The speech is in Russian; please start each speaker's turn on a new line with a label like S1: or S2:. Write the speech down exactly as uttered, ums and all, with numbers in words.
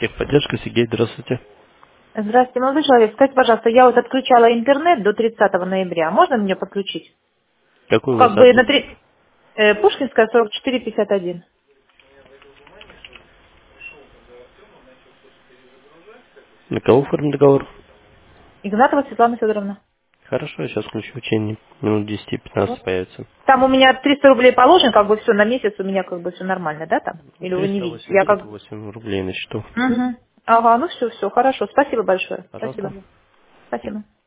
S1: Техподдержка, Сергей, здравствуйте.
S2: Здравствуйте, молодой человек. Скажите, пожалуйста, я вот отключала интернет до тридцатого ноября. Можно мне подключить?
S1: Какой у вас
S2: Как бы
S1: адрес?
S2: на три... э, Пушкинская, сорок четыре пятьдесят один.
S1: На кого оформлен договор?
S2: Игнатова Светлана Федоровна.
S1: Хорошо, я сейчас включу, в течение минут
S2: Вот.
S1: десяти-пятнадцати появится.
S2: Там у меня триста рублей положено, как бы все на месяц, у меня как бы все нормально, да, там? Или вы не
S1: триста
S2: видите? Я
S1: восемьдесят
S2: как...
S1: восемь рублей на счету.
S2: Угу. Ага, ну все, все, хорошо. Спасибо большое.
S1: Пожалуйста.
S2: Спасибо. Спасибо.